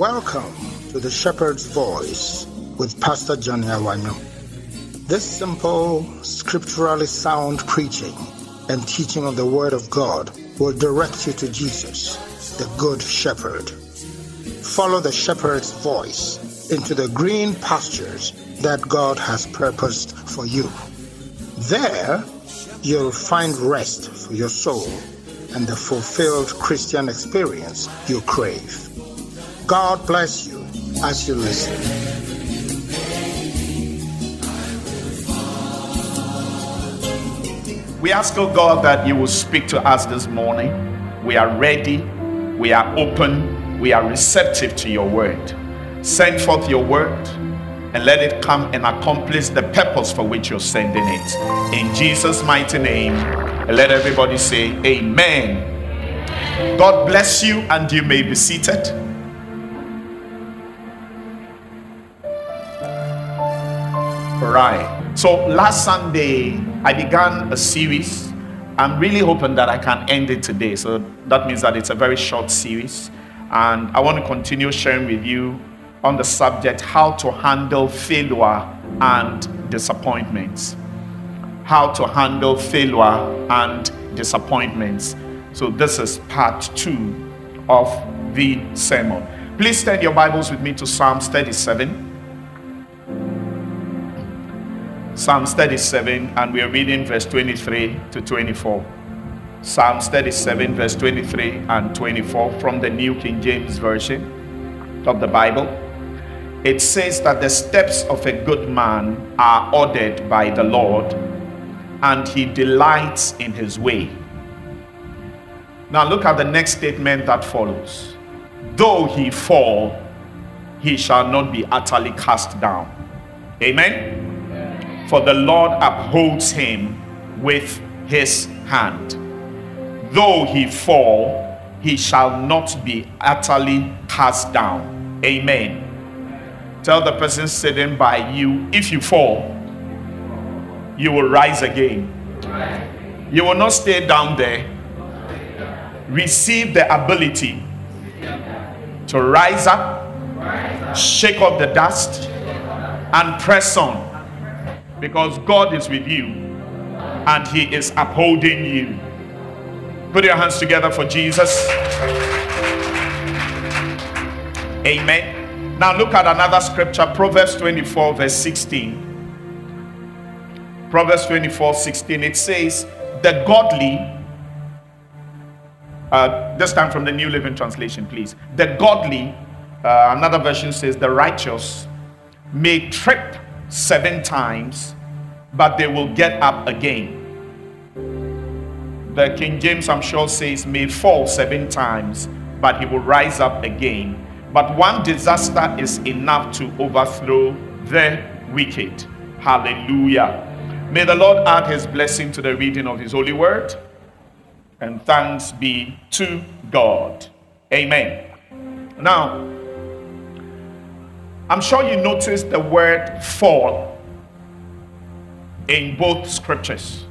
Welcome to the Shepherd's Voice with Pastor Johnny Awanyo. This simple, scripturally sound preaching and teaching of the Word of God will direct you to Jesus, the Good Shepherd. Follow the Shepherd's voice into the green pastures that God has purposed for you. There, you'll find rest for your soul and the fulfilled Christian experience you crave. God bless you as you listen. We ask, oh God, that you will speak to us this morning. We are ready, we are open, we are receptive to your word. Send forth your word and let it come and accomplish the purpose for which you're sending it. In Jesus' mighty name, and let everybody say amen. God bless you, and you may be seated. Right. So last Sunday, I began a series. I'm really hoping that I can end it today. So that means that it's a very short series. And I want to continue sharing with you on the subject, how to handle failure and disappointments. How to handle failure and disappointments. So this is part 2 of the sermon. Please turn your Bibles with me to Psalms 37. Psalms 37, and we are reading verse 23 to 24. Psalms 37, verse 23 and 24 from the New King James Version of the Bible. It says that the steps of a good man are ordered by the Lord, and he delights in his way. Now look at the next statement that follows. Though he fall, he shall not be utterly cast down. Amen. For the Lord upholds him with his hand. Though he fall, he shall not be utterly cast down. Amen. Tell the person sitting by you, if you fall, you will rise again. You will not stay down there. Receive the ability to rise up, shake off the dust, and press on. Because God is with you and he is upholding you. Put your hands together for Jesus. Amen. Now look at another scripture, Proverbs 24 verse 16. Proverbs 24:16. It says, the godly, this time from the New Living Translation, please. The godly, another version says, the righteous may trip 7 times, but they will get up again. The King James, I'm sure, says may fall 7 times, but he will rise up again. But one disaster is enough to overthrow the wicked. Hallelujah. May the Lord add his blessing to the reading of his holy word, and thanks be to God. Amen. Now, I'm sure you noticed the word fall in both scriptures.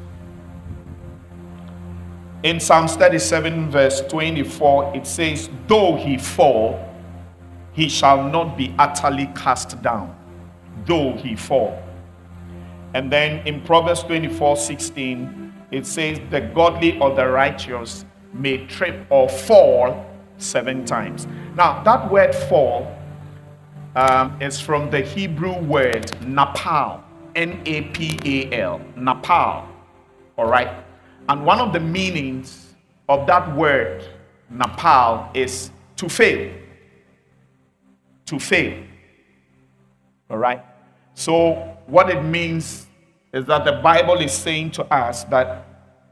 In Psalms 37 verse 24, it says, though he fall, he shall not be utterly cast down. Though he fall. And then in Proverbs 24:16, it says, the godly or the righteous may trip or fall 7 times. Now, that word fall is from the Hebrew word napal, N-A-P-A-L, napal. All right. And one of the meanings of that word napal is to fail. To fail. All right. So what it means is that the Bible is saying to us that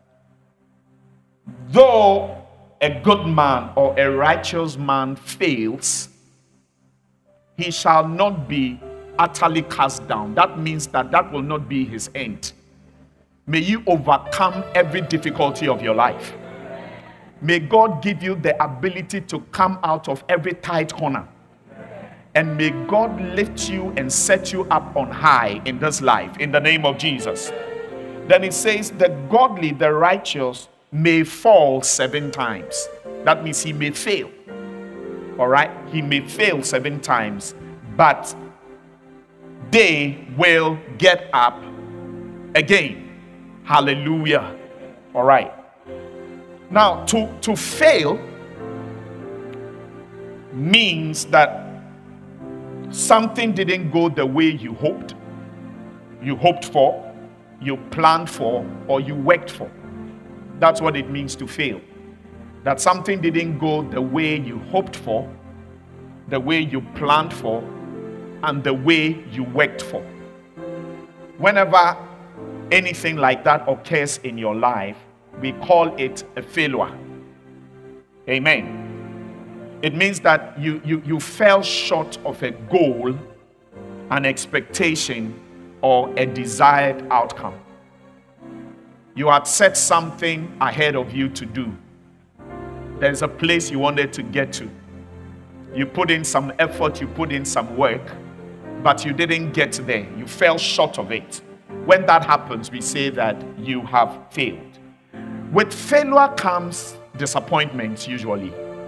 though a good man or a righteous man fails, he shall not be utterly cast down. That means that will not be his end. May you overcome every difficulty of your life. May God give you the ability to come out of every tight corner. And may God lift you and set you up on high in this life, in the name of Jesus. Then it says, the godly, the righteous, may fall 7 times. That means he may fail. All right? He may fail 7 times, but they will get up again. Hallelujah. All right. Now, to fail means that something didn't go the way you hoped for, you planned for, or you worked for. That's what it means to fail. That something didn't go the way you hoped for, the way you planned for, and the way you worked for. Whenever anything like that occurs in your life, we call it a failure. Amen. It means that you fell short of a goal, an expectation, or a desired outcome. You had set something ahead of you to do. There's a place you wanted to get to. You put in some effort, you put in some work, but you didn't get there. You fell short of it. When that happens, we say that you have failed. With failure comes disappointment usually.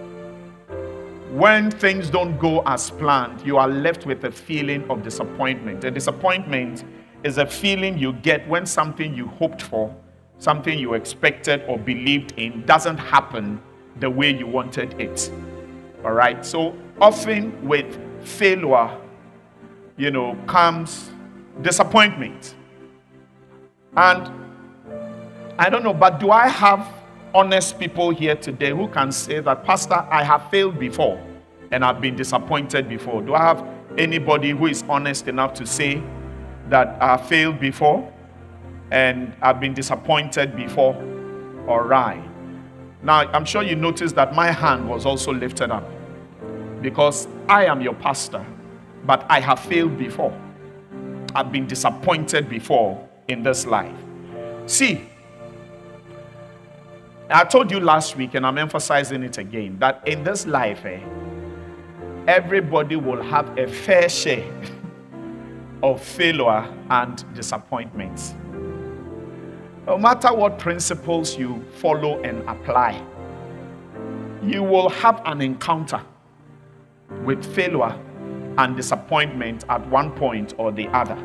When things don't go as planned, you are left with a feeling of disappointment. A disappointment is a feeling you get when something you hoped for, something you expected or believed in, doesn't happen the way you wanted it. All right? So often with failure, comes disappointment. And I don't know, but do I have honest people here today who can say that, Pastor, I have failed before and I've been disappointed before? Do I have anybody who is honest enough to say that I failed before and I've been disappointed before? All right. Now, I'm sure you noticed that my hand was also lifted up because I am your pastor, but I have failed before. I've been disappointed before in this life. See, I told you last week, and I'm emphasizing it again, that in this life, everybody will have a fair share of failure and disappointments. No matter what principles you follow and apply, you will have an encounter with failure and disappointment at one point or the other.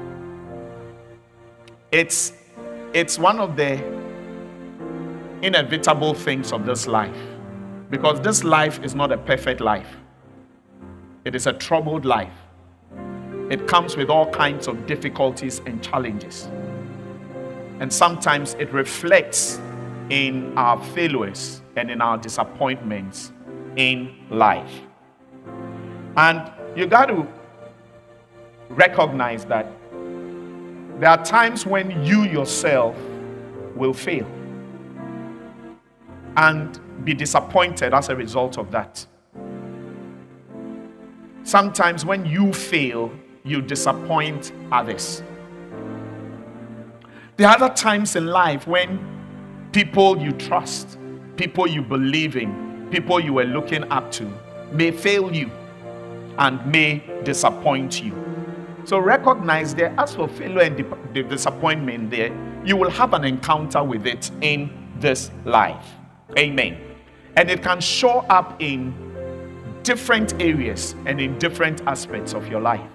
It's one of the inevitable things of this life, because this life is not a perfect life. It is a troubled life. It comes with all kinds of difficulties and challenges, and sometimes it reflects in our failures and in our disappointments in life. And you got to recognize that there are times when you yourself will fail and be disappointed as a result of that. Sometimes when you fail, you disappoint others. There are other times in life when people you trust, people you believe in, people you were looking up to may fail you and may disappoint you. So recognize that as for failure and the disappointment there, you will have an encounter with it in this life. Amen. And it can show up in different areas and in different aspects of your life.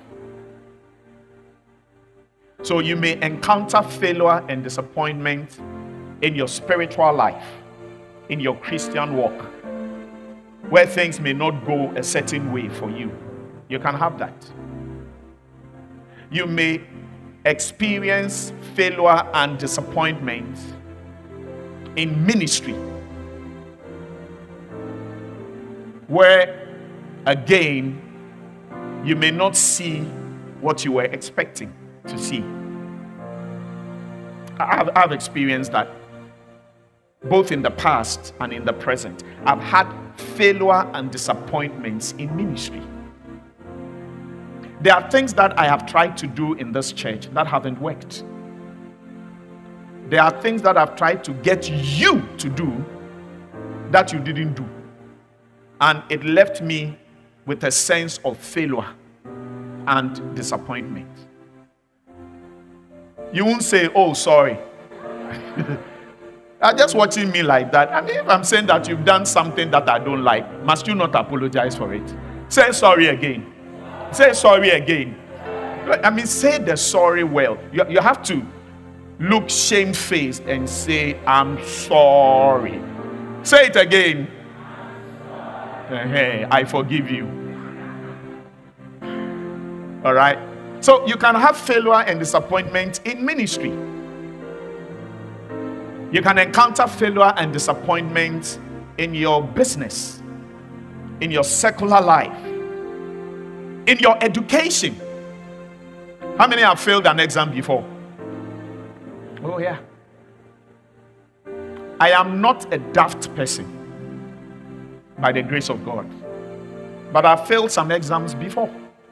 So you may encounter failure and disappointment in your spiritual life, in your Christian walk, where things may not go a certain way for you. You can have that. You may experience failure and disappointment in ministry, where again you may not see what you were expecting to see. I've experienced that both in the past and in the present. I've had failure and disappointments in ministry. There are things that I have tried to do in this church that haven't worked. There are things that I've tried to get you to do that you didn't do. And it left me with a sense of failure and disappointment. You won't say, oh, sorry. are just watching me like that. I mean, if I'm saying that you've done something that I don't like, must you not apologize for it? Say sorry again. Say sorry again. I mean, say the sorry well. You have to look shamefaced and say, I'm sorry. Say it again. Hey, I forgive you. All right. So you can have failure and disappointment in ministry. You can encounter failure and disappointment in your business, in your secular life, in your education. How many have failed an exam before? Oh yeah. I am not a daft person by the grace of God, but I've failed some exams before.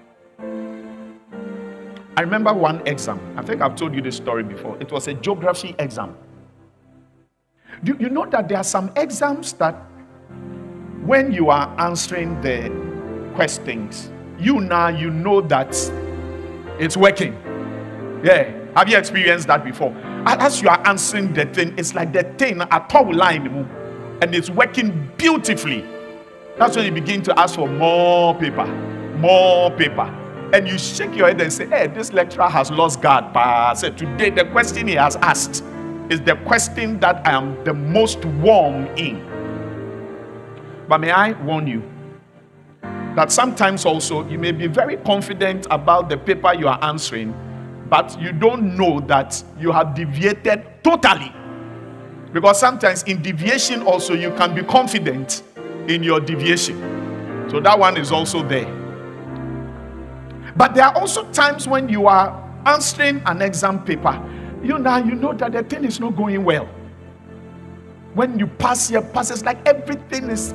I remember one exam. I think I've told you this story before. It was a geography exam. Do you know that there are some exams that when you are answering the questions, you know that it's working. Yeah. Have you experienced that before? As you are answering the thing, it's like the thing at top line and it's working beautifully. That's when you begin to ask for more paper. And you shake your head and say, hey, this lecturer has lost guard. But say, today the question he has asked is the question that I am the most warm in. But may I warn you that sometimes also you may be very confident about the paper you are answering, but you don't know that you have deviated totally. Because sometimes in deviation also you can be confident in your deviation. So that one is also there. But there are also times when you are answering an exam paper, you know that the thing is not going well. When you pass here, it's like everything is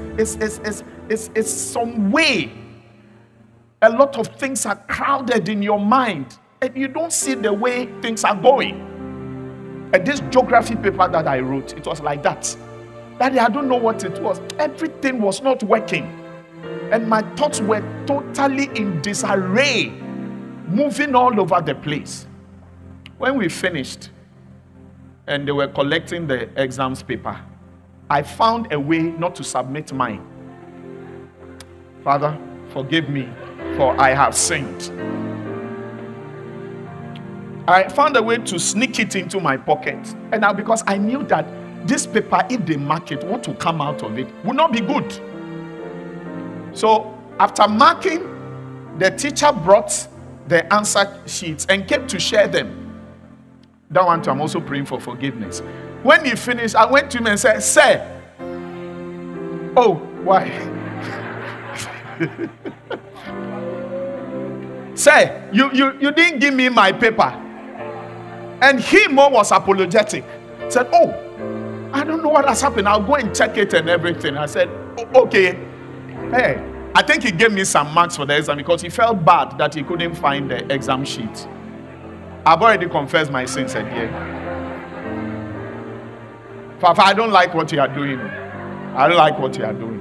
some way. A lot of things are crowded in your mind, and you don't see the way things are going. And this geography paper that I wrote, it was like that. Daddy, I don't know what it was. Everything was not working. And my thoughts were totally in disarray, moving all over the place. When we finished and they were collecting the exams paper, I found a way not to submit mine. Father, forgive me, for I have sinned. I found a way to sneak it into my pocket. And now because I knew that this paper, if they mark it, what will come out of it would not be good. So after marking, the teacher brought the answer sheets and came to share them. That one too, I'm also praying for forgiveness. When he finished, I went to him and said, Sir, oh, why? Sir, you didn't give me my paper. And he more was apologetic. Said, oh, I don't know what has happened. I'll go and check it and everything. I said, okay. Hey, I think he gave me some marks for the exam because he felt bad that he couldn't find the exam sheet. I've already confessed my sins again. Papa, I don't like what you are doing. I don't like what you are doing.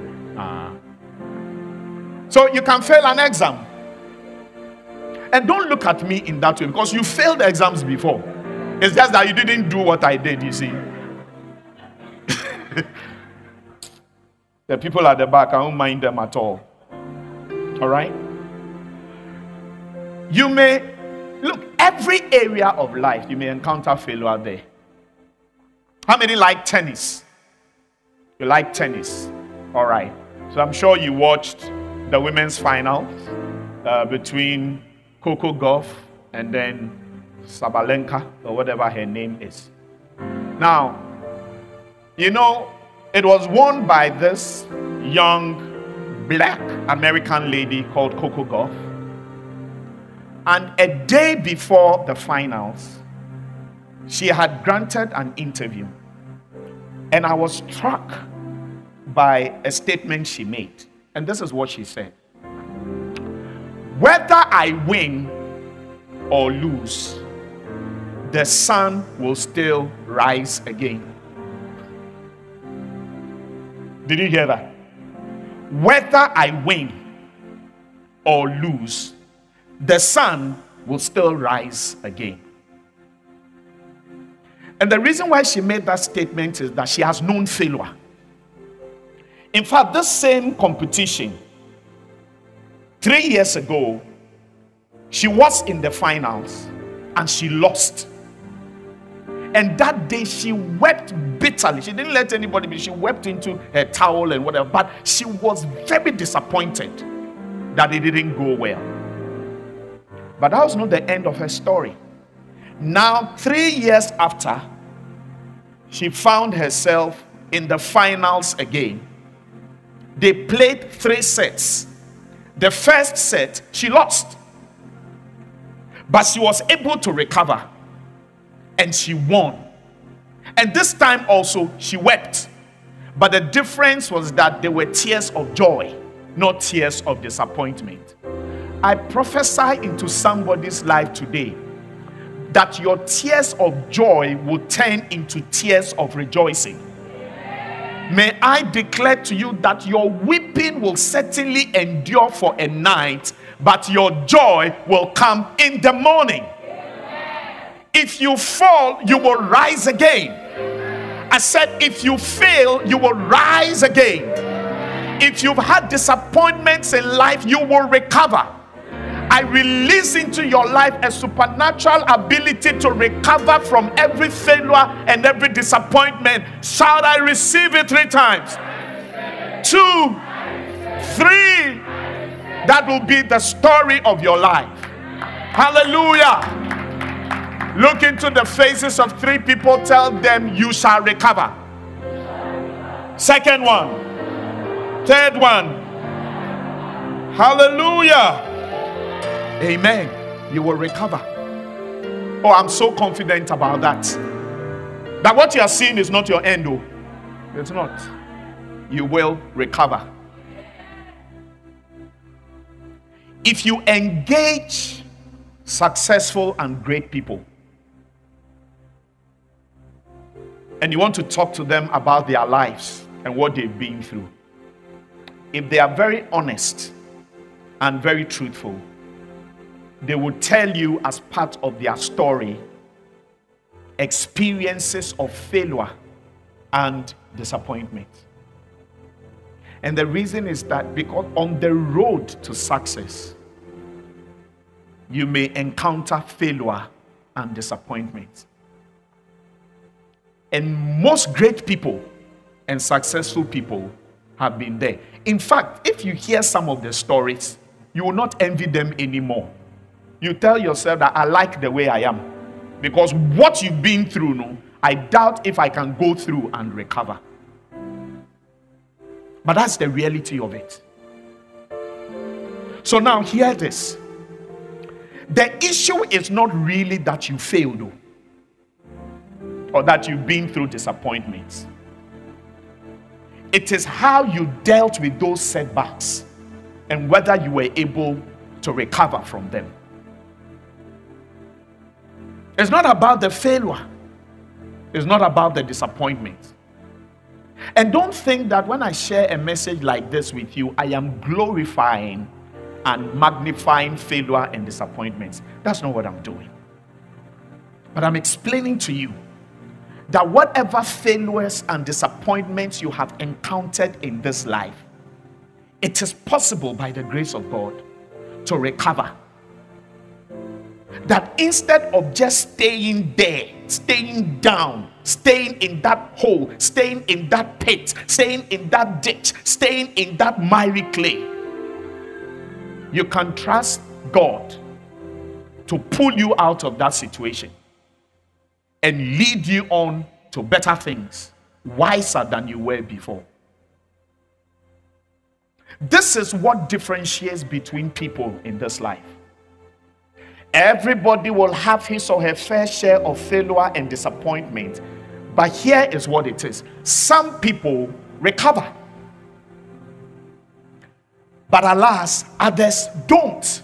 So you can fail an exam. And don't look at me in that way because you failed exams before. It's just that you didn't do what I did, you see. The people at the back, I don't mind them at all. All right? You may, look, every area of life, you may encounter failure there. How many like tennis? You like tennis? All right. So I'm sure you watched the women's final between Coco Gauff and then Sabalenka, or whatever her name is. Now, you know, it was won by this young black American lady called Coco Gauff. And a day before the finals, she had granted an interview. And I was struck by a statement she made. And this is what she said. Whether I win or lose, the sun will still rise again. Did you hear that? Whether I win or lose, the sun will still rise again. And the reason why she made that statement is that she has known failure. In fact, this same competition, 3 years ago, she was in the finals and she lost. And that day she wept bitterly. She didn't let anybody be. She wept into her towel and whatever. But she was very disappointed that it didn't go well. But that was not the end of her story. Now, 3 years after, she found herself in the finals again. They played 3 sets. The first set, she lost. But she was able to recover. And she won. And this time also, she wept. But the difference was that there were tears of joy, not tears of disappointment. I prophesy into somebody's life today that your tears of joy will turn into tears of rejoicing. May I declare to you that your weeping will certainly endure for a night, but your joy will come in the morning. If you fall, you will rise again. I said, if you fail, you will rise again. If you've had disappointments in life, you will recover. I release into your life a supernatural ability to recover from every failure and every disappointment. Shout, I receive it 3 times. 2, 3. That will be the story of your life. Hallelujah. Look into the faces of 3 people. Tell them you shall recover. Second one. Third one. Hallelujah. Amen. You will recover. Oh, I'm so confident about that. That what you are seeing is not your end. Oh, it's not. You will recover. If you engage successful and great people, and you want to talk to them about their lives and what they've been through, if they are very honest and very truthful, they will tell you as part of their story experiences of failure and disappointment. And the reason is that because on the road to success, you may encounter failure and disappointment. And most great people and successful people have been there. In fact, if you hear some of the stories, you will not envy them anymore. You tell yourself that I like the way I am. Because what you've been through, no, I doubt if I can go through and recover. But that's the reality of it. So now hear this. The issue is not really that you failed or that you've been through disappointments. It is how you dealt with those setbacks and whether you were able to recover from them. It's not about the failure. It's not about the disappointment. And don't think that when I share a message like this with you, I am glorifying and magnifying failure and disappointments. That's not what I'm doing. But I'm explaining to you that whatever failures and disappointments you have encountered in this life, it is possible by the grace of God to recover. That instead of just staying there, staying down, staying in that hole, staying in that pit, staying in that ditch, staying in that miry clay, you can trust God to pull you out of that situation and lead you on to better things, wiser than you were before. This is what differentiates between people in this life. Everybody will have his or her fair share of failure and disappointment. But here is what it is. Some people recover. But alas, others don't.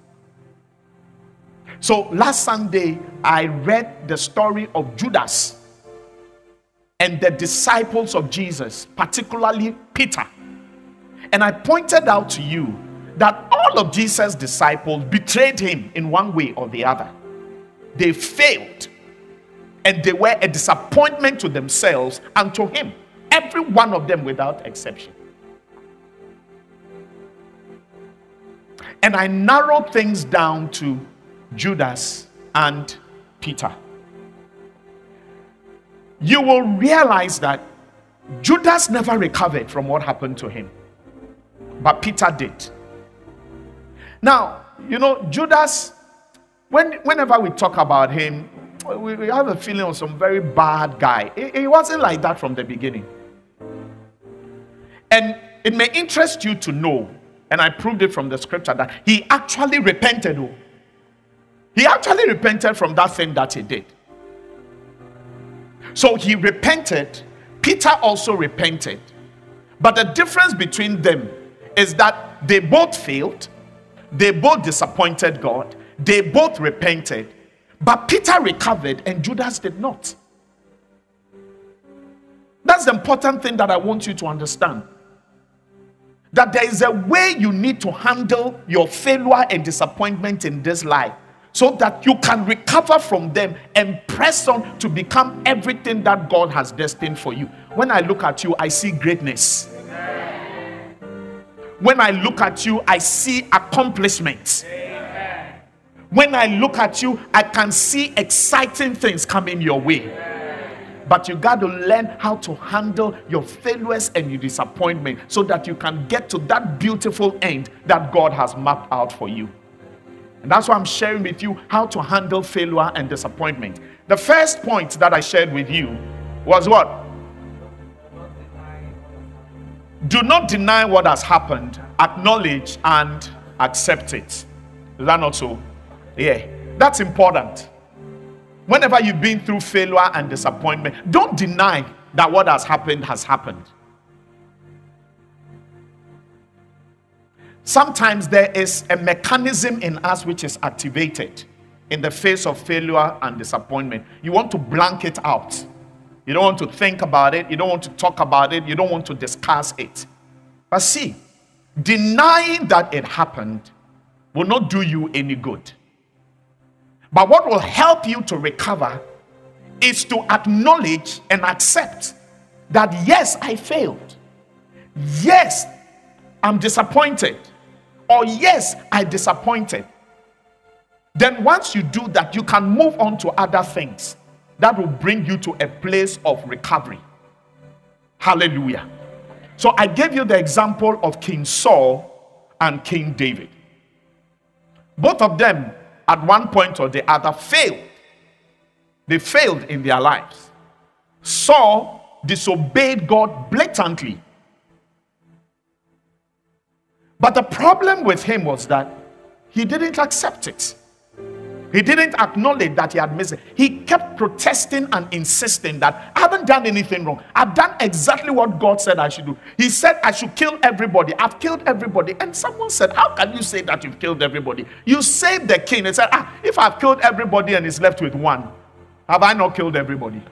So last Sunday, I read the story of Judas and the disciples of Jesus, particularly Peter. And I pointed out to you that all of Jesus' disciples betrayed him in one way or the other. They failed. and they were a disappointment to themselves and to him. Every one of them without exception. And I narrowed things down to Judas and Peter. You will realize that Judas never recovered from what happened to him, but Peter did. Now, Judas, whenever we talk about him, we have a feeling of some very bad guy. He wasn't like that from the beginning. And it may interest you to know, and I proved it from the scripture, that he actually repented. He actually repented from that thing that he did. So he repented. Peter also repented. But the difference between them is that they both failed. They both disappointed God. They both repented. But Peter recovered and Judas did not. That's the important thing that I want you to understand. That there is a way you need to handle your failure and disappointment in this life, so that you can recover from them and press on to become everything that God has destined for you. When I look at you, I see greatness. When I look at you, I see accomplishments. When I look at you, I can see exciting things coming your way. But you got to learn how to handle your failures and your disappointment so that you can get to that beautiful end that God has mapped out for you. And that's why I'm sharing with you how to handle failure and disappointment. The first point that I shared with you was what? Do not deny what has happened. Acknowledge and accept it. Is that not so? Yeah, that's important. Whenever you've been through failure and disappointment, don't deny that what has happened has happened. Sometimes there is a mechanism in us which is activated in the face of failure and disappointment. You want to blank it out. You don't want to think about it. You don't want to talk about it. You don't want to discuss it. But see, denying that it happened will not do you any good. But what will help you to recover is to acknowledge and accept that yes, I failed. Yes, I'm disappointed. Or yes, I disappointed. Then once you do that, you can move on to other things that will bring you to a place of recovery. Hallelujah. So I gave you the example of King Saul and King David. Both of them at one point or the other failed. They failed in their lives. Saul disobeyed God blatantly. But the problem with him was that he didn't accept it. He didn't acknowledge that he had missed it. He kept protesting and insisting that I haven't done anything wrong. I've done exactly what God said I should do. He said I should kill everybody. I've killed everybody. And someone said, how can you say that you've killed everybody? You saved the king. He said, if I've killed everybody and he's left with one, have I not killed everybody?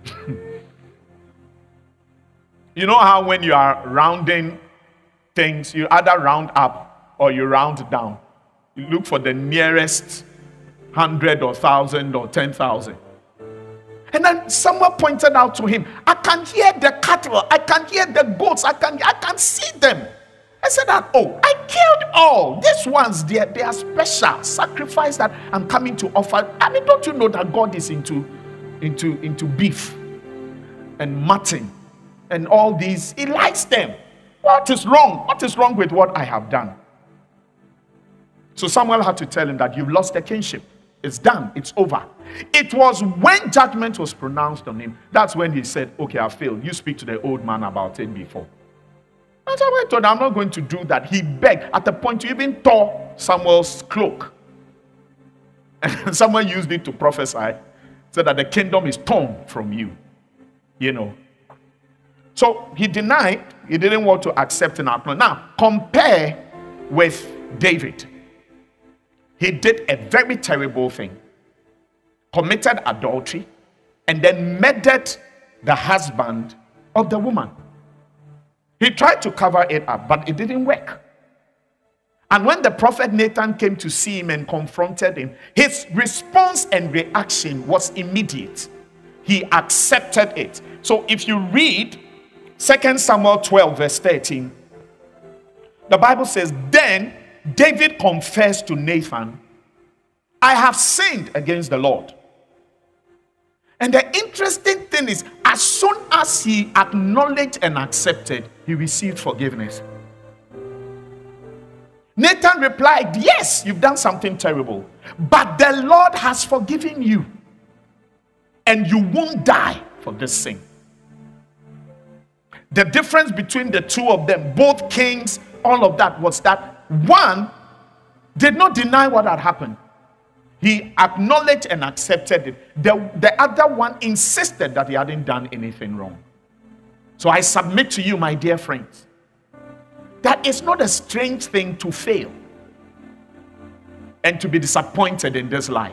You know how when you are rounding things, you either round up or you round down. You look for the nearest 100 or 1,000 or 10,000. And then someone pointed out to him, I can hear the cattle, I can hear the goats, I can see them. I said that, I killed all. These ones, they are special sacrifice that I'm coming to offer. I mean, don't you know that God is into beef and mutton and all these? He likes them. What is wrong? What is wrong with what I have done? So Samuel had to tell him that you've lost the kingship. It's done. It's over. It was when judgment was pronounced on him, that's when he said, okay, I failed. You speak to the old man about it before. And Samuel told him, I'm not going to do that. He begged. At the point, he even tore Samuel's cloak. And someone used it to prophesy, said that the kingdom is torn from you. You know. So he denied. He didn't want to accept an outcome. Now, compare with David. He did a very terrible thing. Committed adultery and then murdered the husband of the woman. He tried to cover it up, but it didn't work. And when the prophet Nathan came to see him and confronted him, his response and reaction was immediate. He accepted it. So if you read 2 Samuel 12 verse 13, the Bible says, then David confessed to Nathan, I have sinned against the Lord. And the interesting thing is, as soon as he acknowledged and accepted, he received forgiveness. Nathan replied, yes, you've done something terrible, but the Lord has forgiven you, and you won't die for this sin. The difference between the two of them, both kings, all of that, was that one did not deny what had happened. He acknowledged and accepted it. The other one insisted that he hadn't done anything wrong. So I submit to you, my dear friends, that it's not a strange thing to fail and to be disappointed in this life.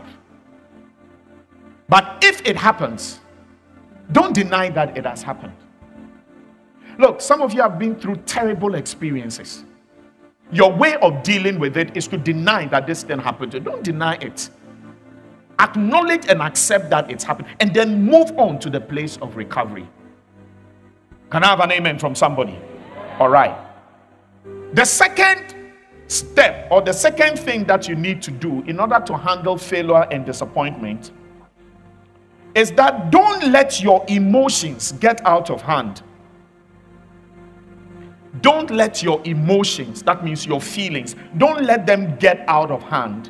But if it happens, don't deny that it has happened. Look, some of you have been through terrible experiences. Your way of dealing with it is to deny that this thing happened to you. Don't deny it. Acknowledge and accept that it's happened, and then move on to the place of recovery. Can I have an amen from somebody? All right. The second step, or the second thing that you need to do in order to handle failure and disappointment, is that don't let your emotions get out of hand. Don't let your emotions, that means your feelings, don't let them get out of hand,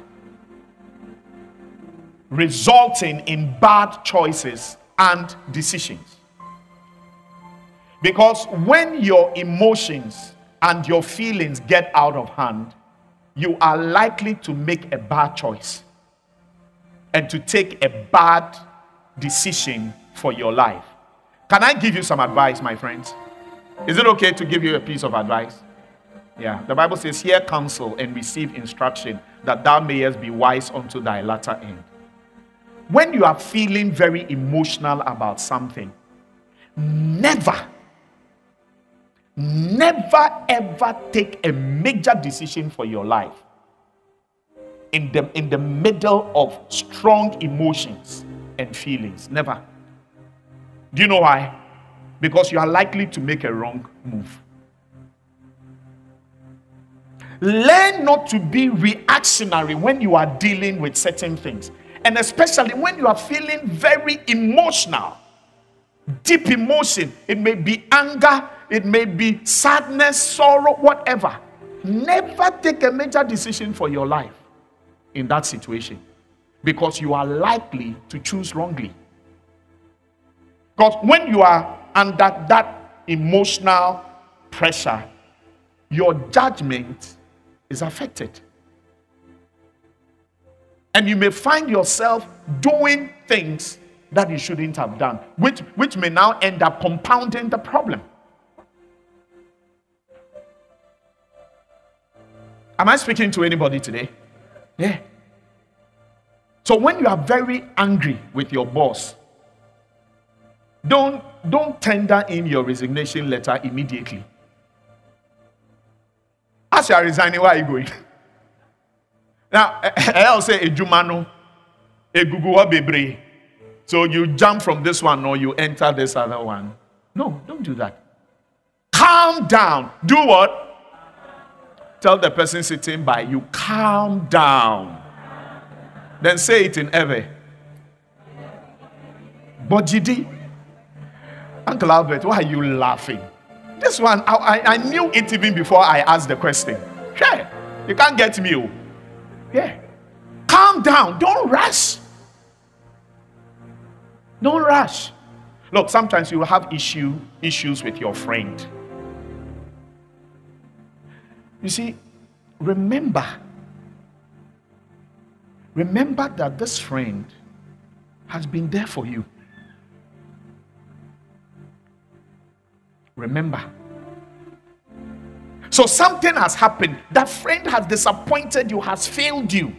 resulting in bad choices and decisions. Because when your emotions and your feelings get out of hand, you are likely to make a bad choice and to take a bad decision for your life. Can I give you some advice, my friends? Is it okay to give you a piece of advice? Yeah, the Bible says, hear counsel and receive instruction, that thou mayest be wise unto thy latter end. When you are feeling very emotional about something, never ever take a major decision for your life in the middle of strong emotions and feelings. Never. Do you know why? Because you are likely to make a wrong move. Learn not to be reactionary when you are dealing with certain things, and especially when you are feeling very emotional, deep emotion. It may be anger, it may be sadness, sorrow, whatever. Never take a major decision for your life in that situation, because you are likely to choose wrongly. Because when you are under that emotional pressure, your judgment is affected. And you may find yourself doing things that you shouldn't have done, which may now end up compounding the problem. Am I speaking to anybody today? Yeah. So when you are very angry with your boss, don't tender in your resignation letter immediately. As you are resigning, where are you going? Now, I'll say a Jumano, a Guguwa Bebre. So you jump from this one or you enter this other one. No, don't do that. Calm down. Do what? Tell the person sitting by you, calm down. Then say it in Ewe. Bojidi. Uncle Albert, why are you laughing? This one, I knew it even before I asked the question. Hey, you can't get me. Yeah. Calm down. Don't rush. Don't rush. Look, sometimes you will have issues with your friend. You see, remember that this friend has been there for you. Remember. So something has happened. That friend has disappointed you, has failed you.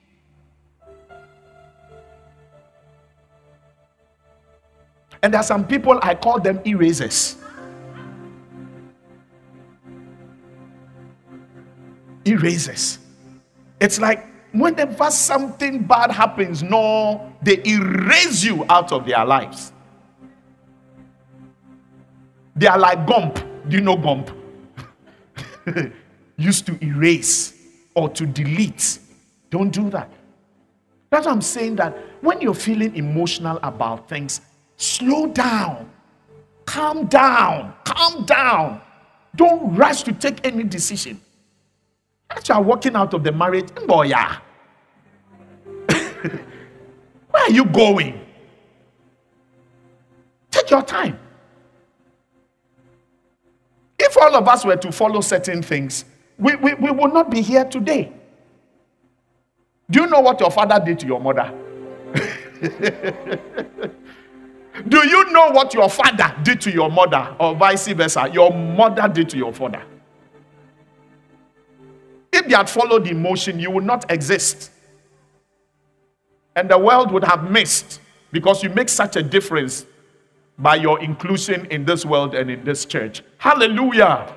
And there are some people, I call them erasers. Erasers. It's like whenever something bad happens, no, they erase you out of their lives. They are like Gump. Do you know Gump? Used to erase or to delete. Don't do that. That's what I'm saying, that when you're feeling emotional about things, slow down. Calm down. Calm down. Don't rush to take any decision. As you are walking out of the marriage, boy, yeah. Where are you going? Take your time. If all of us were to follow certain things, we would not be here today. Do you know what your father did to your mother? Do you know what your father did to your mother, or vice versa? Your mother did to your father. If you had followed emotion, you would not exist. And the world would have missed, because you make such a difference by your inclusion in this world and in this church. Hallelujah.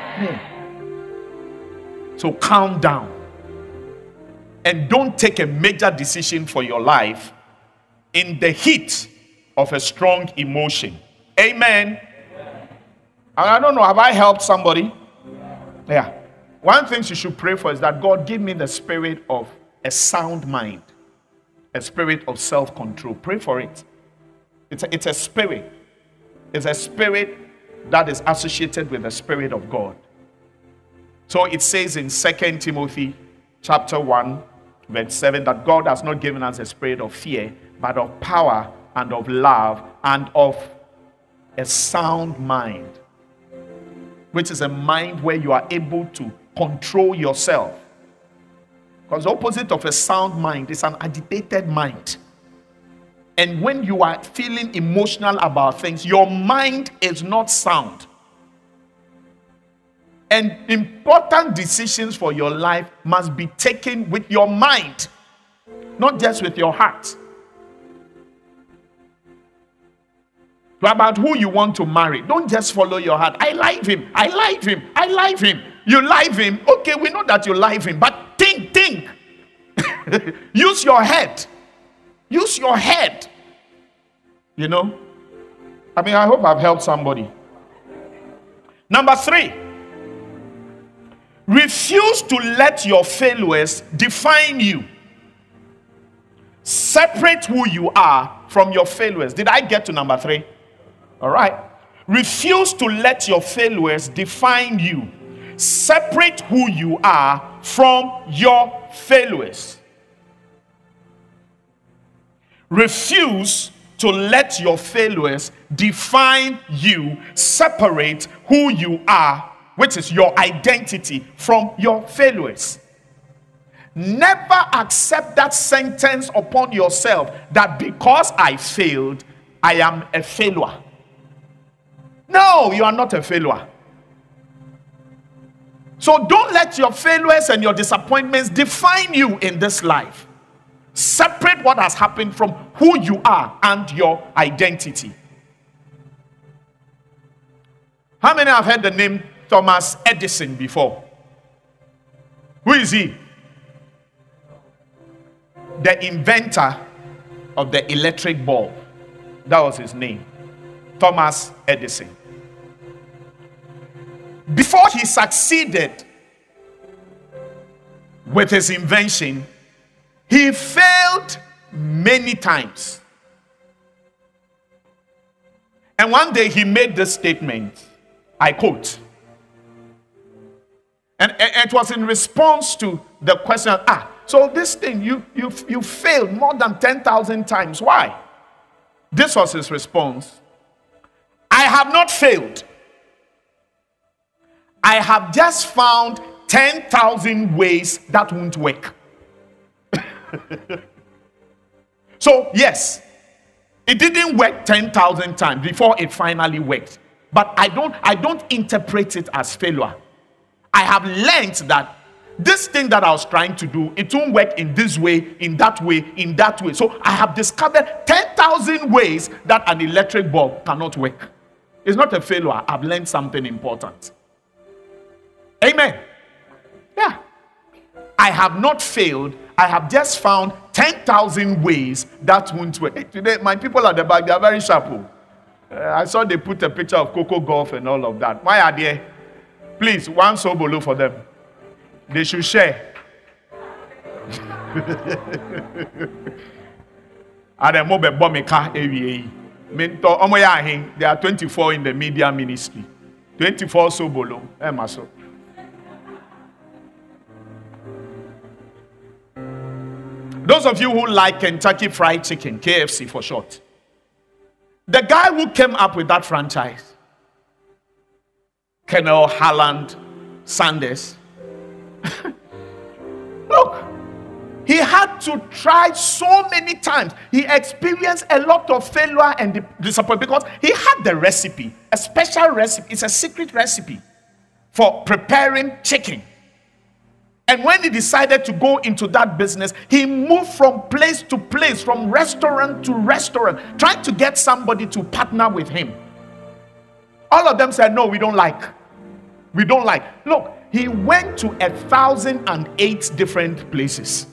So calm down. And don't take a major decision for your life in the heat of a strong emotion. Amen. I don't know, have I helped somebody? Yeah. One thing you should pray for is that God give me the spirit of a sound mind, a spirit of self-control. Pray for it. It's a spirit. It's a spirit that is associated with the Spirit of God. So it says in 2 Timothy chapter 1, verse 7, that God has not given us a spirit of fear, but of power and of love and of a sound mind, which is a mind where you are able to control yourself. Because the opposite of a sound mind is an agitated mind. And when you are feeling emotional about things, your mind is not sound. And important decisions for your life must be taken with your mind, not just with your heart. About who you want to marry, don't just follow your heart. I like him, I like him, I like him. You like him, okay, we know that you like him, but think. Use your head. Use your head. You know? I hope I've helped somebody. Number 3. Refuse to let your failures define you. Separate who you are from your failures. Did I get to number 3? All right. Refuse to let your failures define you. Separate who you are from your failures. Refuse to let your failures define you. Separate who you are, which is your identity, from your failures. Never accept that sentence upon yourself that because I failed, I am a failure. No, you are not a failure. So don't let your failures and your disappointments define you in this life. Separate what has happened from who you are and your identity. How many have heard the name Thomas Edison before? Who is he? The inventor of the electric bulb. That was his name. Thomas Edison. Before he succeeded with his invention, he failed many times. And one day he made this statement, I quote, and it was in response to the question, so this thing, you failed more than 10,000 times. Why? This was his response. I have not failed. I have just found 10,000 ways that won't work. So yes, it didn't work 10,000 times before it finally worked. But I don't interpret it as failure. I have learned that this thing that I was trying to do, it won't work in this way, in that way, in that way. So I have discovered 10,000 ways that an electric bulb cannot work. It's not a failure. I've learned something important. Amen. Yeah. I have not failed. I have just found 10,000 ways that won't work. Hey, today, my people at the back, they are very sharp. I saw they put a picture of Coco Golf and all of that. Why are they? Please, one sobolo for them. They should share. There are 24 in the media ministry. 24 sobolo. Those of you who like Kentucky Fried Chicken, KFC for short, the guy who came up with that franchise, Colonel Harland Sanders, look, he had to try so many times. He experienced a lot of failure and disappointment because he had the recipe, a special recipe. It's a secret recipe for preparing chicken. And when he decided to go into that business, he moved from place to place, from restaurant to restaurant, trying to get somebody to partner with him. All of them said, no, we don't like. We don't like. Look, he went to 1,008 different places.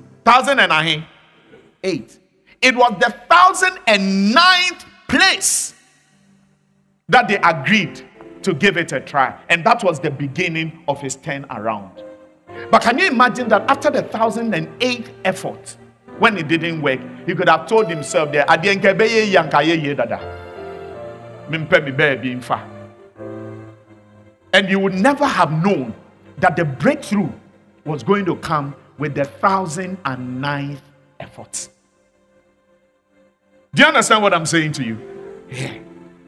1,008. It was the 1,009th place that they agreed to give it a try. And that was the beginning of his turnaround. But can you imagine that after the 1,008th effort, when it didn't work, he could have told himself there, and you would never have known that the breakthrough was going to come with the 1,009th effort. Do you understand what I'm saying to you? Yeah.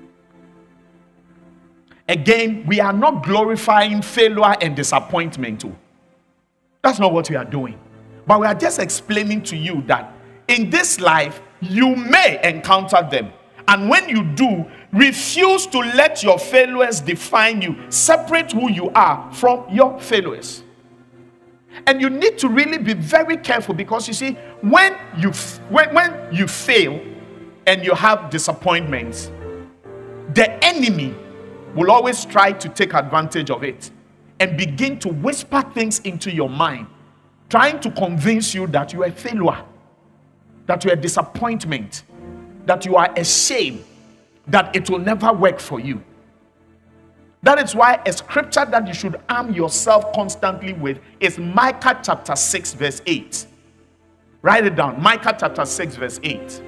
Again, we are not glorifying failure and disappointment too. That's not what we are doing. But we are just explaining to you that in this life, you may encounter them. And when you do, refuse to let your failures define you. Separate who you are from your failures. And you need to really be very careful, because you see, when you fail and you have disappointments, the enemy will always try to take advantage of it and begin to whisper things into your mind, trying to convince you that you are a failure, that you are a disappointment, that you are a shame, that it will never work for you. That is why a scripture that you should arm yourself constantly with is Micah chapter 6 verse 8. Write it down. Micah chapter 6 verse 8.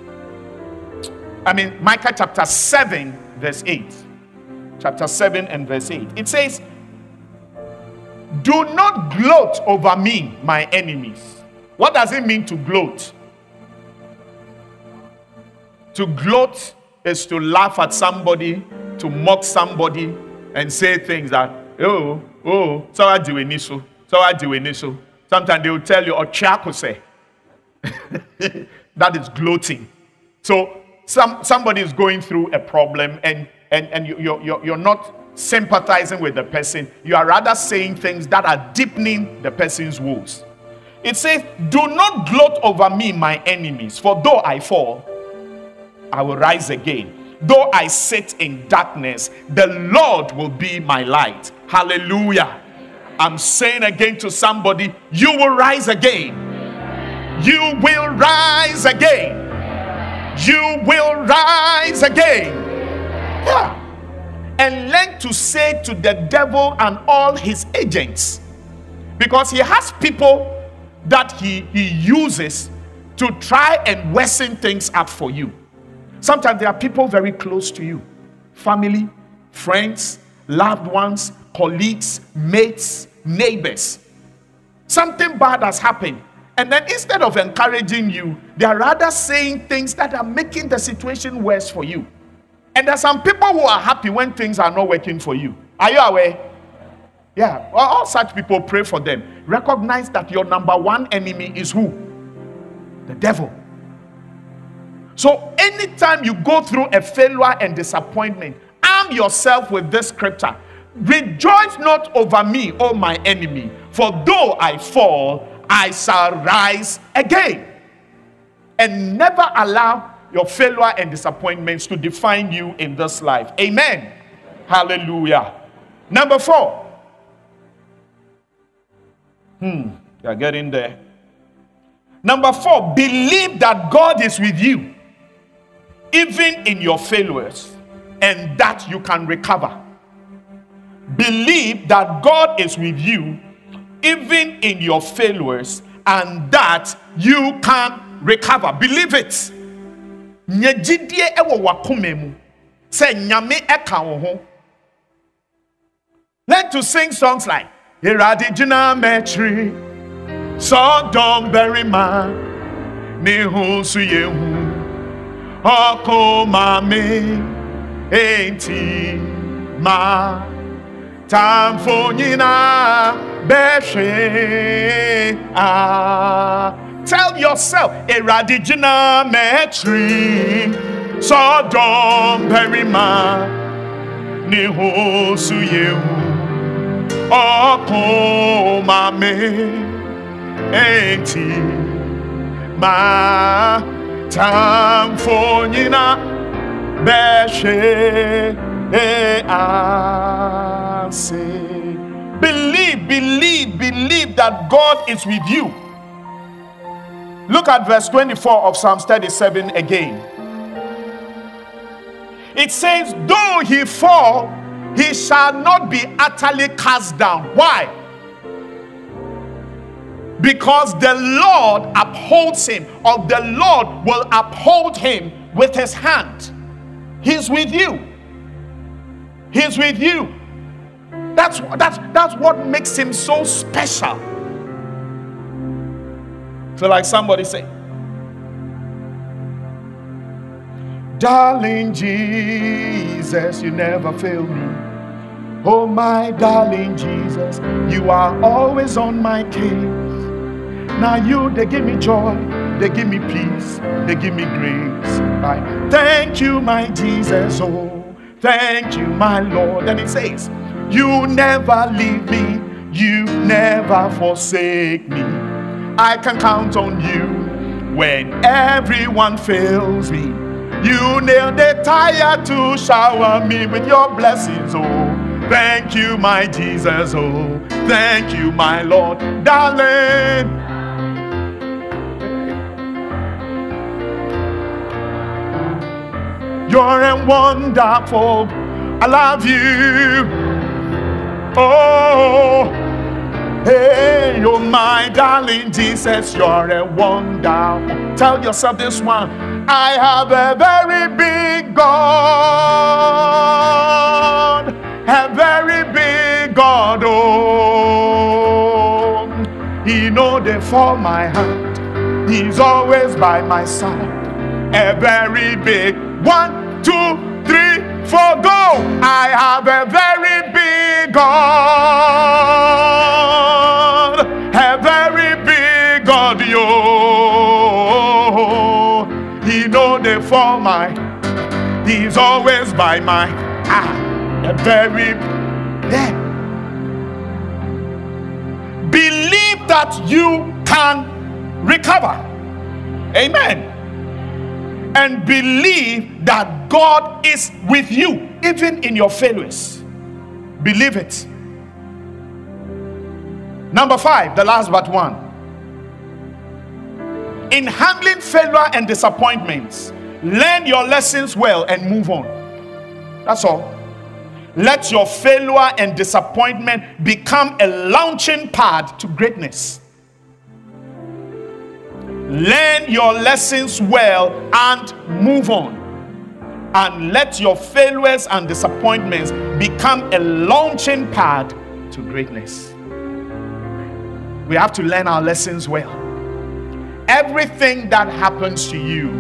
Micah chapter 7 verse 8. Chapter 7 and verse 8. It says, do not gloat over me, my enemies. What does it mean to gloat? To gloat is to laugh at somebody, to mock somebody, and say things that, so I do so. Sometimes they will tell you, say. That is gloating. So somebody is going through a problem, and you're not sympathizing with the person. You are rather saying things that are deepening the person's woes. It says, do not gloat over me, my enemies, for though I fall, I will rise again. Though I sit in darkness, the Lord will be my light. Hallelujah. I'm saying again to somebody, you will rise again. You will rise again. You will rise again. Yeah. And learn to say to the devil and all his agents, because he has people that he uses to try and worsen things up for you. Sometimes there are people very close to you, family, friends, loved ones, colleagues, mates, neighbors. Something bad has happened, and then instead of encouraging you, they are rather saying things that are making the situation worse for you. And there are some people who are happy when things are not working for you. Are you aware? Yeah, all such people, pray for them. Recognize that your number one enemy is who? The devil. So anytime you go through a failure and disappointment, arm yourself with this scripture. Rejoice not over me, O my enemy, for though I fall, I shall rise again. And never allow your failure and disappointments to define you in this life. Amen. Hallelujah. Number 4. You're getting there. Number 4, believe that God is with you, even in your failures, and that you can recover. Believe that God is with you, even in your failures, and that you can recover. Believe it. Nyejidie ewo wakome mu. Se nyame eka wo ho. Learn to sing songs like Eradi Jina Metri, Sodom Berima, Nehu Suyehu, Oko Mame, Enti Ma, Tamfonina Beshe. Tell yourself, Eradi Jina Metri, Sodom Berima, Nehu Suyehu, Oko Mame, Enti Ma, Tamfonina Beshe. Believe that God is with you. Look at verse 24 of Psalms 37 again. It says, though he fall, he shall not be utterly cast down. Why? Because the Lord upholds him, or the Lord will uphold him with his hand. He's with you. He's with you. That's what makes him so special. So like somebody say, darling Jesus, you never fail me. Oh my darling Jesus, you are always on my case. Now they give me joy, they give me peace, they give me grace. Thank you, my Jesus, oh, thank you, my Lord. And it says, you never leave me, you never forsake me. I can count on you when everyone fails me. You nailed the tire to shower me with your blessings, oh. Thank you, my Jesus, oh. Thank you, my Lord, darling. You're a wonderful, I love you. Oh, hey, oh my darling Jesus, you're a wonderful. Tell yourself this one. I have a very big God, a very big God. Oh, He knows they fall my hand. He's always by my side. A very big 1, 2, 3, 4, go! I have a very big God, a very big God, yo. He knows they fall my, he's always by my, a very, yeah. Believe that you can recover. Amen. And believe that God is with you, even in your failures. Believe it. Number 5, the last but one. In handling failure and disappointments, learn your lessons well and move on. That's all. Let your failure and disappointment become a launching pad to greatness. Learn your lessons well and move on. And let your failures and disappointments become a launching pad to greatness. We have to learn our lessons well. Everything that happens to you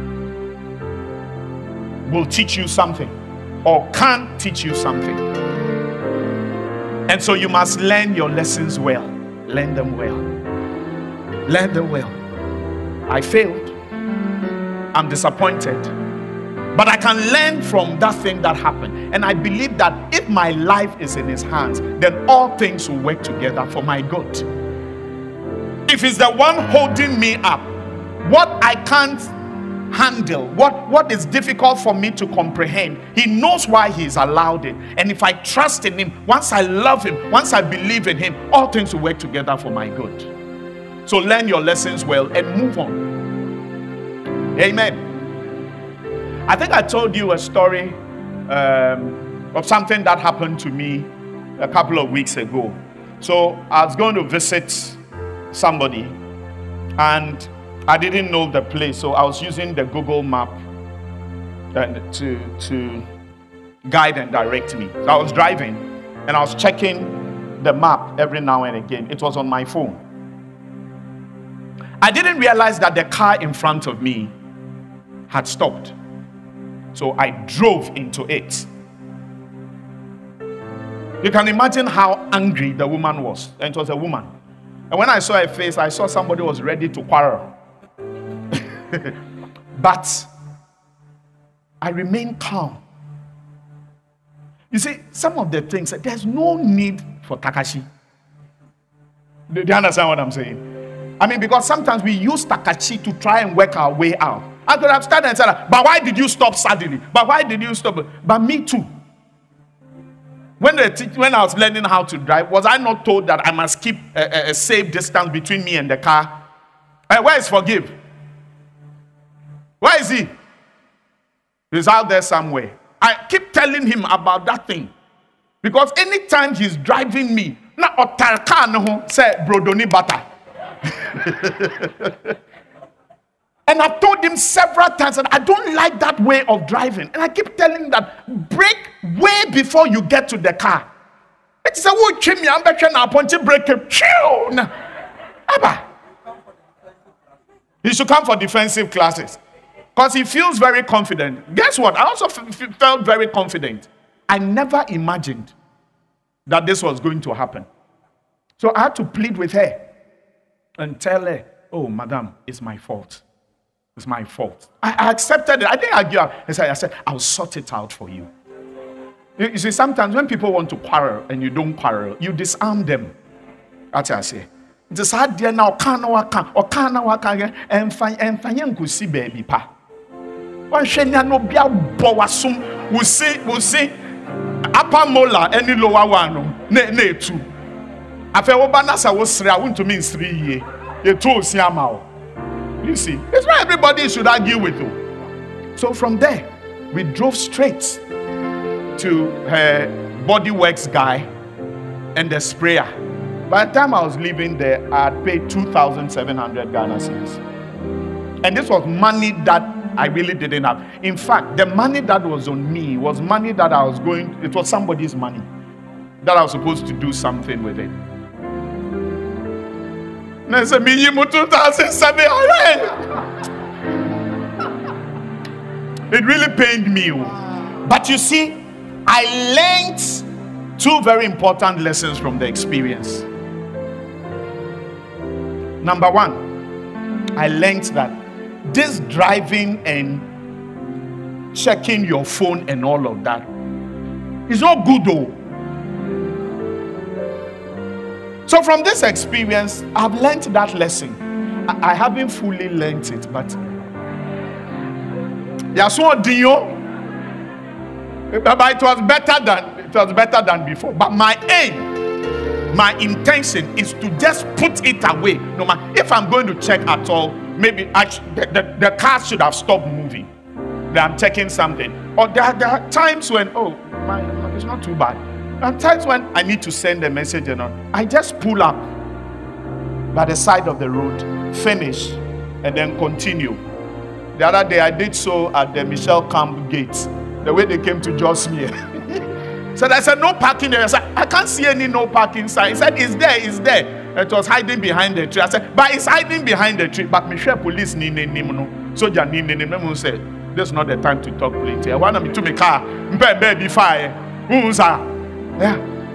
will teach you something, or can teach you something. And so you must learn your lessons well. Learn them well. Learn them well. I failed. I'm disappointed. But I can learn from that thing that happened. And I believe that if my life is in His hands, then all things will work together for my good. If He's the one holding me up, what I can't handle, what is difficult for me to comprehend, He knows why He's allowed it. And if I trust in Him, once I love Him, once I believe in Him, all things will work together for my good. So learn your lessons well and move on. Amen. I think I told you a story of something that happened to me a couple of weeks ago. So I was going to visit somebody and I didn't know the place, so I was using the Google map to guide and direct me. So I was driving and I was checking the map every now and again. It was on my phone. I didn't realize that the car in front of me had stopped. So I drove into it. You can imagine how angry the woman was. And it was a woman. And when I saw her face, I saw somebody was ready to quarrel. But I remained calm. You see, some of the things, there's no need for Takashi. Do you understand what I'm saying? I mean, because sometimes we use Takashi to try and work our way out. I could have started and said, but why did you stop suddenly? But why did you stop? But me too. When I was learning how to drive, was I not told that I must keep a safe distance between me and the car? Where is Forgive? Where is he? He's out there somewhere. I keep telling him about that thing. Because anytime he's driving me, na otarka no say brodoni bata. And I've told him several times that I don't like that way of driving. And I keep telling him that brake way before you get to the car. It's a wood chimney, I'm back now, punching brake. He should come for defensive classes. Because he feels very confident. Guess what? I also felt very confident. I never imagined that this was going to happen. So I had to plead with her and tell her, oh, madam, it's my fault. It's my fault. I accepted it. I didn't argue. I said, I'll sort it out for you. You see, sometimes when people want to quarrel and you don't quarrel, you disarm them. That's what I say. It's hard there now. And find see baby pa. One shenya no bia bowasum. We see upper molar any lower one. Ne two. Afe obanasa was 3. I want to mean 3 years. You told Siamao. You see, it's not everybody should argue with you. So from there, we drove straight to her Body Works guy and the sprayer. By the time I was leaving there, I had paid 2,700 Ghana cedis. And this was money that I really didn't have. In fact, the money that was on me was money that it was somebody's money that I was supposed to do something with it. It really pained me. But you see, I learned 2 very important lessons from the experience. Number 1, I learned that this driving and checking your phone and all of that is not good though. So from this experience, I've learned that lesson. I haven't fully learned it, but it was better than before. But my aim, my intention is to just put it away. No matter if I'm going to check at all, maybe the car should have stopped moving. That I'm checking something. Or there are times when it's not too bad. There are times when I need to send a message and all. I just pull up by the side of the road, finish, and then continue. The other day I did so at the Michelle Camp gate. The way they came to Jos me. So I said, no parking there. I said, I can't see any no parking sign. He said, it's there. It was hiding behind the tree. I said, but it's hiding behind the tree. But Michelle police soldier said, this is not the time to talk plenty. I want me to make car. Baby fire. Who's that? Yeah.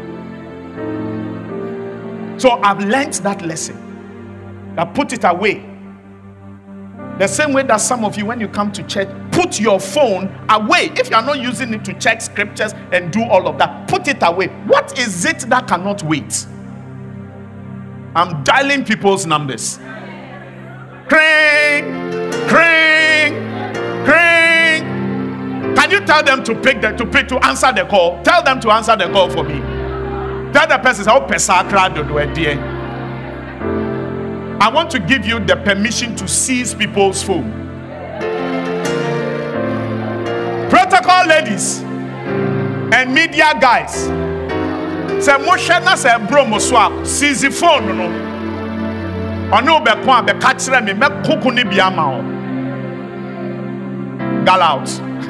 So I've learned that lesson. I put it away. The same way that some of you, when you come to church, put your phone away. If you are not using it to check scriptures and do all of that, put it away. What is it that cannot wait? I'm dialing people's numbers. Cring, cring, cring. Can you tell them to to answer the call? Tell them to answer the call for me. Tell the person how pesakra do it. I want to give you the permission to seize people's phone. Protocol ladies and media guys, say motion na say bro mo swap seize the phone no. Ono be kwa be ka kire me koko ne bia ma o. Gal out.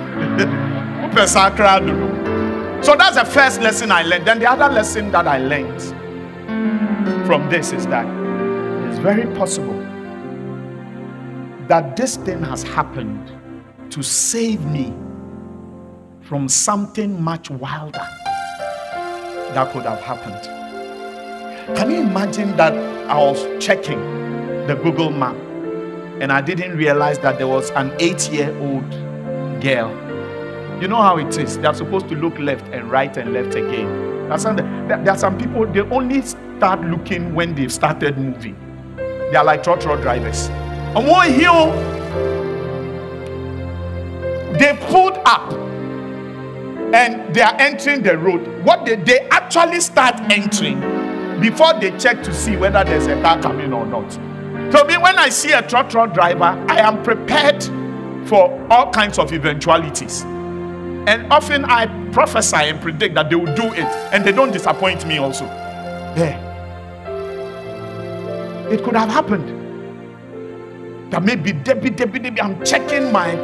So that's the first lesson I learned. Then the other lesson that I learned from this is that it's very possible that this thing has happened to save me from something much wilder that could have happened. Can you imagine that I was checking the Google map and I didn't realize that there was an 8-year-old girl. You know how it is. They're supposed to look left and right and left again. There are some people, they only start looking when they've started moving. They are like trotro drivers. And one hill, they pulled up and they are entering the road. What did they actually start entering before they check to see whether there's a car coming or not? So me, when I see a trotro driver, I am prepared for all kinds of eventualities. And often I prophesy and predict that they will do it, and they don't disappoint me also. Yeah. It could have happened that maybe I'm checking my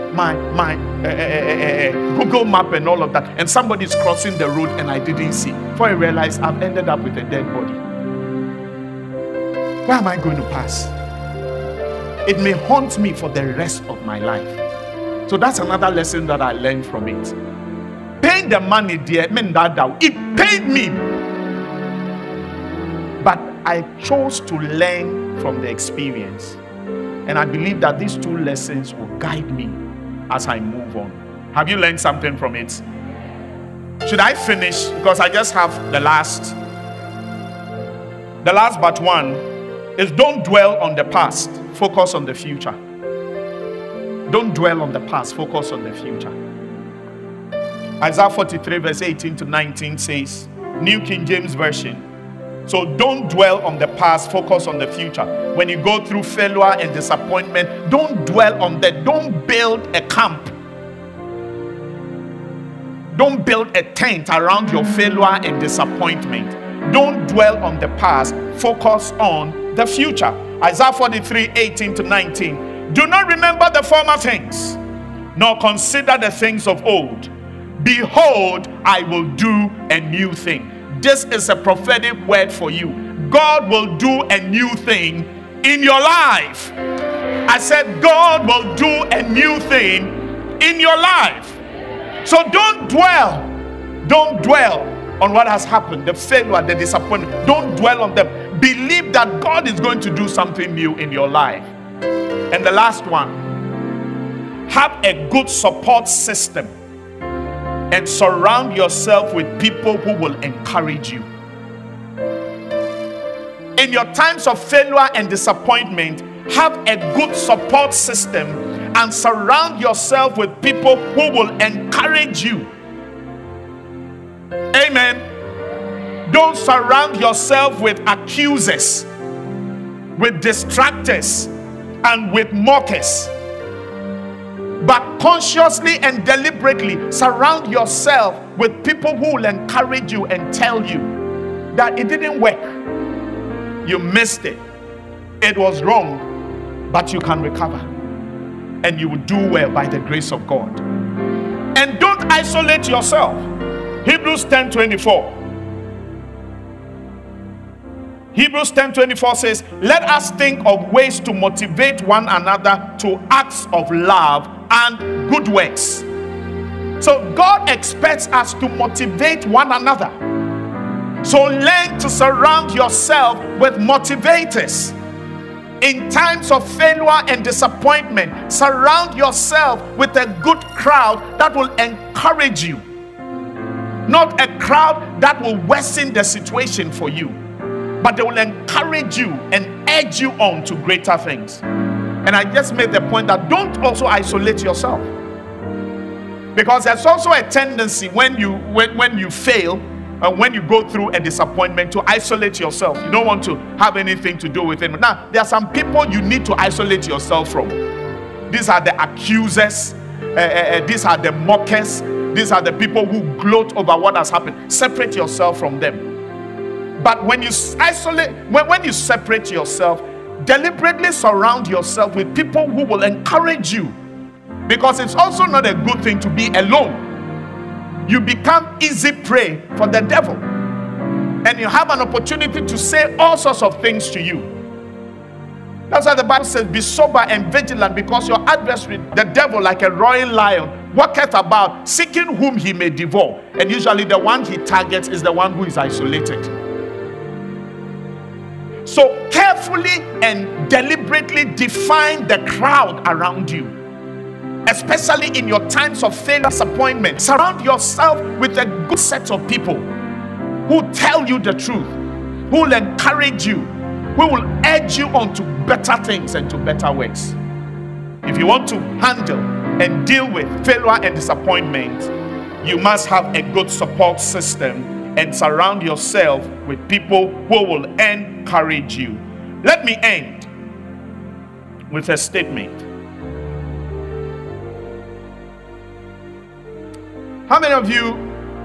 Google map and all of that, and somebody's crossing the road and I didn't see. Before I realize I've ended up with a dead body. Where am I going to pass? It may haunt me for the rest of my life. So that's another lesson that I learned from it. Paying the money there meant that it paid me. But I chose to learn from the experience. And I believe that these two lessons will guide me as I move on. Have you learned something from it? Should I finish? Because I just have the last. The last but one is don't dwell on the past. Focus on the future. Don't dwell on the past. Focus on the future. Isaiah 43 verse 18 to 19 says, New King James Version. So don't dwell on the past, focus on the future. When you go through failure and disappointment, don't dwell on that. Don't build a camp. Don't build a tent around your failure and disappointment. Don't dwell on the past, focus on the future. Isaiah 43, 18 to 19. Do not remember the former things, nor consider the things of old. Behold, I will do a new thing. This is a prophetic word for you. God will do a new thing in your life. I said, God will do a new thing in your life. So don't dwell on what has happened, the failure, the disappointment. Don't dwell on them. Believe that God is going to do something new in your life. And the last one, have a good support system and surround yourself with people who will encourage you. In your times of failure and disappointment, have a good support system and surround yourself with people who will encourage you. Amen. Don't surround yourself with accusers, with distractors, and with mockers. But consciously and deliberately surround yourself with people who will encourage you and tell you that it didn't work. You missed it. It was wrong, but you can recover. And you will do well by the grace of God. And don't isolate yourself. Hebrews 10:24. Hebrews 10:24 says, let us think of ways to motivate one another to acts of love and good works. So God expects us to motivate one another. So learn to surround yourself with motivators. In times of failure and disappointment, surround yourself with a good crowd that will encourage you. Not a crowd that will worsen the situation for you, but they will encourage you and urge you on to greater things. And I just made the point that don't also isolate yourself, because there's also a tendency when you fail And when you go through a disappointment, to isolate yourself. You don't want to have anything to do with it. Now, there are some people you need to isolate yourself from. These are the accusers. These are the mockers. These are the people who gloat over what has happened. Separate yourself from them. But when you isolate, when you separate yourself, deliberately surround yourself with people who will encourage you. Because it's also not a good thing to be alone. You become easy prey for the devil. And you have an opportunity to say all sorts of things to you. That's why the Bible says, be sober and vigilant, because your adversary, the devil, like a roaring lion, walketh about, seeking whom he may devour. And usually the one he targets is the one who is isolated. So carefully and deliberately define the crowd around you. Especially in your times of failure, disappointment. Surround yourself with a good set of people who tell you the truth, who will encourage you, who will urge you on to better things and to better works. If you want to handle and deal with failure and disappointment, you must have a good support system and surround yourself with people who will encourage you. Let me end with a statement. How many of you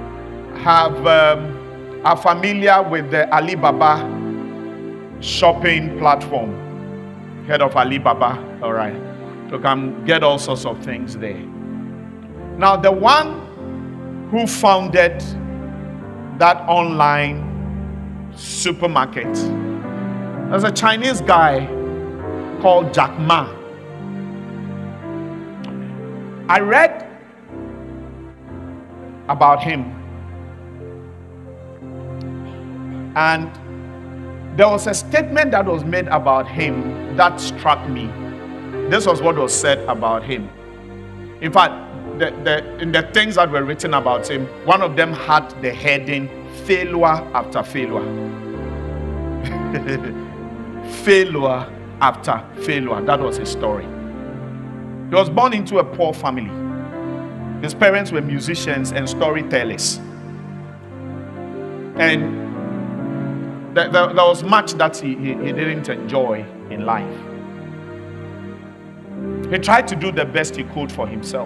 are familiar with the Alibaba shopping platform? Heard of Alibaba? All right. You can get all sorts of things there. Now, the one who founded that online supermarket, there's a Chinese guy called Jack Ma. I read about him, and there was a statement that was made about him that struck me. This was what was said about him. In fact, in the things that were written about him, one of them had the heading failure after failure. Failure after failure. That was his story. He was born into a poor family. His parents were musicians and storytellers. And there was much that he didn't enjoy in life. He tried to do the best he could for himself.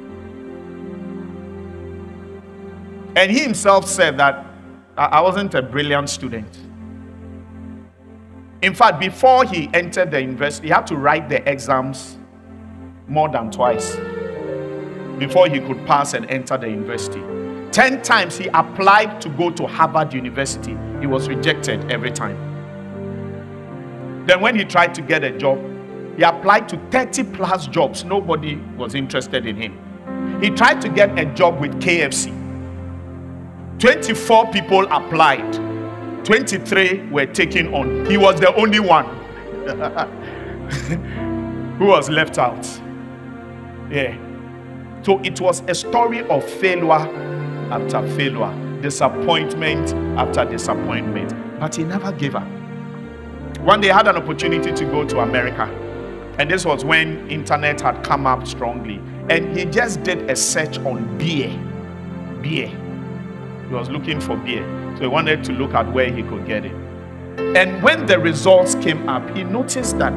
And he himself said that I wasn't a brilliant student. In fact, before he entered the university, he had to write the exams more than twice before he could pass and enter the university. 10 times he applied to go to Harvard University. He was rejected every time. Then when he tried to get a job, he applied to 30 plus jobs. Nobody was interested in him. He tried to get a job with KFC. 24 people applied. 23 were taken on. He was the only one who was left out. Yeah. So it was a story of failure after failure, disappointment after disappointment. But he never gave up. One day I had an opportunity to go to America. And this was when internet had come up strongly. And he just did a search on beer. Beer. He was looking for beer. So he wanted to look at where he could get it. And when the results came up, he noticed that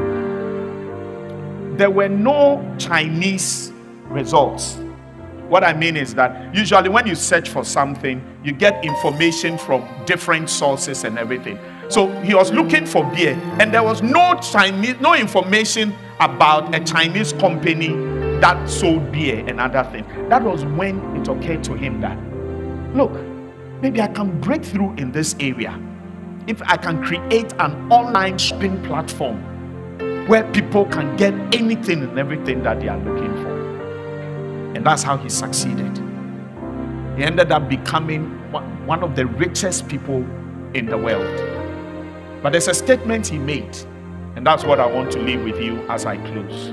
there were no Chinese results. What I mean is that usually when you search for something, you get information from different sources and everything. So he was looking for beer, and there was no information about a Chinese company that sold beer and other things. That was when it occurred to him that, look, maybe I can break through in this area if I can create an online shopping platform where people can get anything and everything that they are looking for. And that's how he succeeded. He ended up becoming one of the richest people in the world. But there's a statement he made, and that's what I want to leave with you as I close.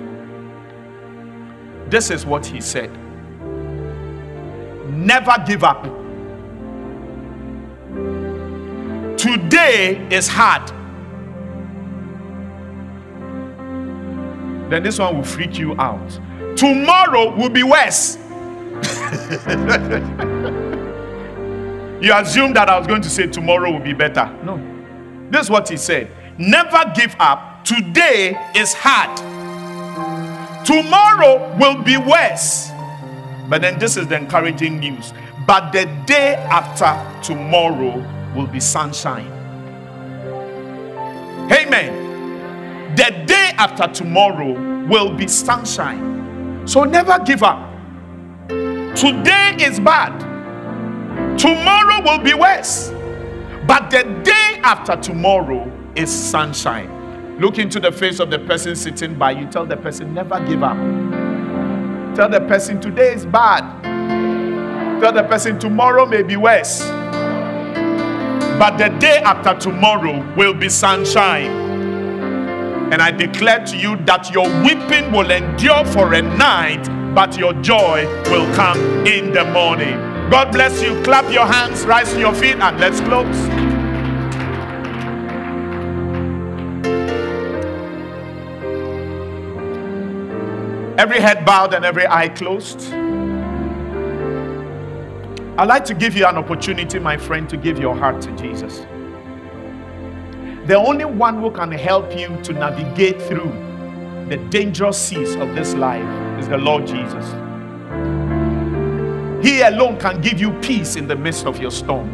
This is what he said: never give up. Today is hard. Then this one will freak you out. Tomorrow will be worse. You assume that I was going to say tomorrow will be better. No. This is what he said. Never give up. Today is hard. Tomorrow will be worse. But then this is the encouraging news. But the day after tomorrow will be sunshine. Amen. The day after tomorrow will be sunshine. So never give up. Today is bad. Tomorrow will be worse. But the day after tomorrow is sunshine. Look into the face of the person sitting by you. Tell the person, never give up. Tell the person, today is bad. Tell the person, tomorrow may be worse. But the day after tomorrow will be sunshine. And I declare to you that your weeping will endure for a night, but your joy will come in the morning. God bless you. Clap your hands, rise to your feet, and let's close. Every head bowed and every eye closed. I'd like to give you an opportunity, my friend, to give your heart to Jesus. The only one who can help you to navigate through the dangerous seas of this life is the Lord Jesus. He alone can give you peace in the midst of your storm.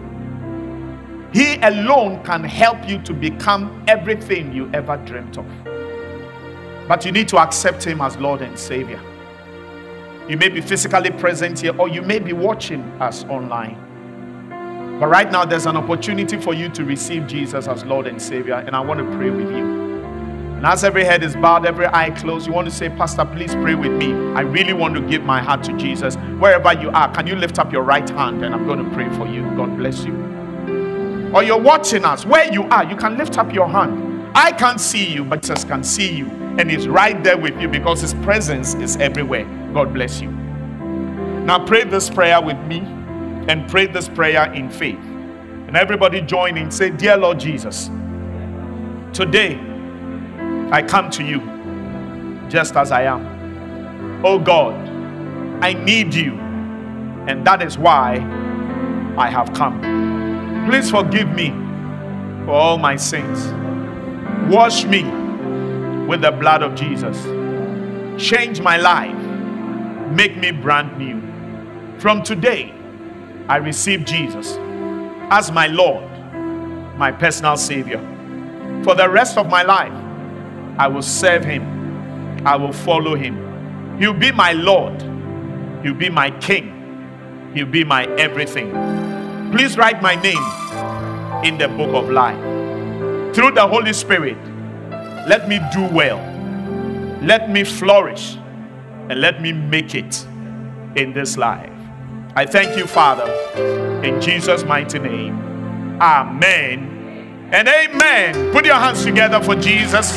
He alone can help you to become everything you ever dreamt of. But you need to accept him as Lord and Savior. You may be physically present here, or you may be watching us online. But right now, there's an opportunity for you to receive Jesus as Lord and Savior, and I want to pray with you. And as every head is bowed, every eye closed, you want to say, Pastor, please pray with me. I really want to give my heart to Jesus. Wherever you are, can you lift up your right hand, and I'm going to pray for you. God bless you. Or you're watching us, where you are, you can lift up your hand. I can't see you, but Jesus can see you. And he's right there with you because his presence is everywhere. God bless you. Now pray this prayer with me, and pray this prayer in faith. And everybody join in. Say, Dear Lord Jesus, today I come to you just as I am. Oh God, I need you, and that is why I have come. Please forgive me for all my sins. Wash me with the blood of Jesus. Change my life. Make me brand new. From today, I receive Jesus as my Lord, my personal Savior. For the rest of my life, I will serve him. I will follow him. He'll be my Lord. He'll be my King. He'll be my everything. Please write my name in the book of life. Through the Holy Spirit, let me do well. Let me flourish. And let me make it in this life. I thank you, Father, in Jesus' mighty name. Amen and amen. Put your hands together for Jesus.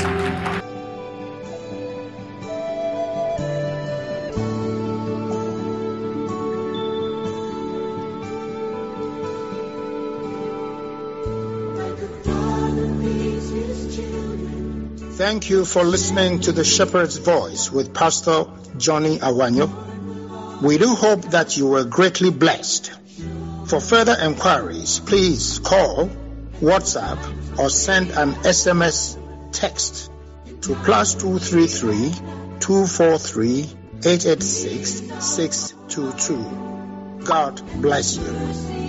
Thank you for listening to The Shepherd's Voice with Pastor Johnny Awanyo. We do hope that you were greatly blessed. For further enquiries, please call, WhatsApp, or send an SMS text to +233 243 886 622. God bless you.